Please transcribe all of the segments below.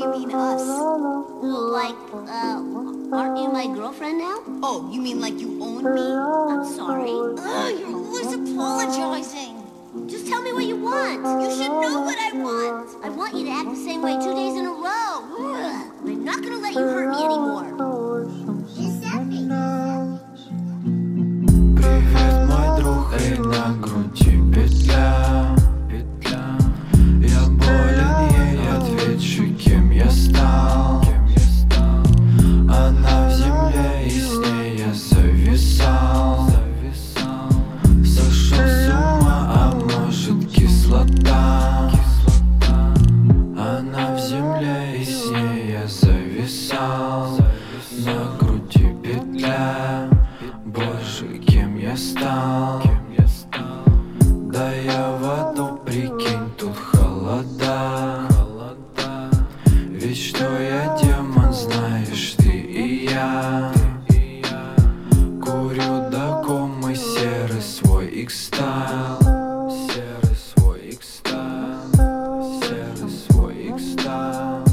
you mean us? Like, aren't you my girlfriend now? Oh, you mean like you own me? I'm sorry. Ugh, you're always apologizing. Just tell me what you want. You should know what I want. I want you to act the same way 2 days in a row. I'm not gonna let you hurt me anymore. Привет, мой друг, и на груди петля. Я болен, ей отвечу, кем я стал. Она в земле, и с ней я зависал. Сошел с ума, а может кислота. Она в земле, и с ней я зависал. На груди петля. Боже, кем я стал? Да я в аду, прикинь, тут холода. Ведь что я демон, знаешь ты и я. Курю до комы серый свой X-стайл. Серый свой X-стайл. Серый свой X-стайл.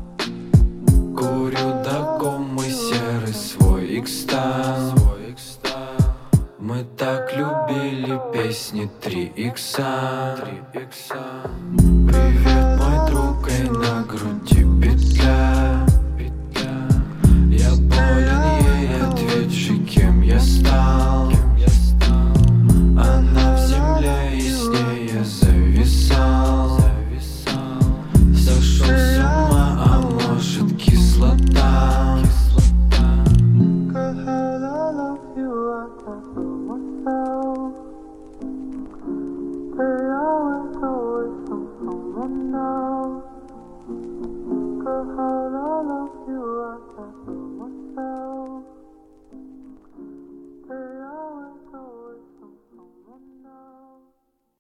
Курю до комы серый свой X-стайл. Мы так любили песни 3 икса. Привет, мой друг, и на груди петля. Я болен, ей отвечу, кем я стал. Она в земле, и с ней я зависал. Сошел с ума, а может кислота. Girl,